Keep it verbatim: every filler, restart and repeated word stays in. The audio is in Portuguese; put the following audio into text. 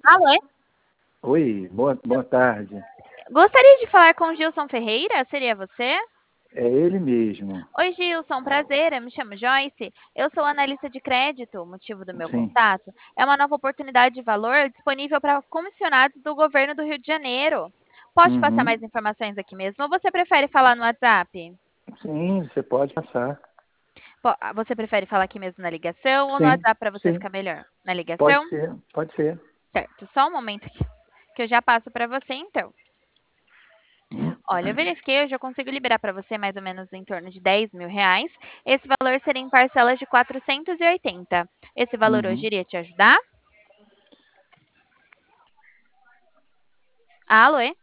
Alô? Oi, boa, boa tarde. Gostaria de falar com o Gilson Ferreira? Seria você? É ele mesmo. Oi, Gilson, prazer. Eu me chamo Joyce. Eu sou analista de crédito. O motivo do meu Sim. contato é uma nova oportunidade de valor disponível para comissionados do governo do Rio de Janeiro. Pode passar Uhum. mais informações aqui mesmo ou você prefere falar no WhatsApp? Sim, você pode passar. Po- ah, Você prefere falar aqui mesmo na ligação ou no Sim, WhatsApp para você sim. ficar melhor? Na Pode ligação? ser, pode ser. Certo. Só um momento aqui, que eu já passo para você então. Olha, eu verifiquei, eu já consigo liberar para você mais ou menos em torno de dez mil reais. Esse valor seria em parcelas de quatrocentos e oitenta. Esse valor hoje Uhum. iria te ajudar? Alô?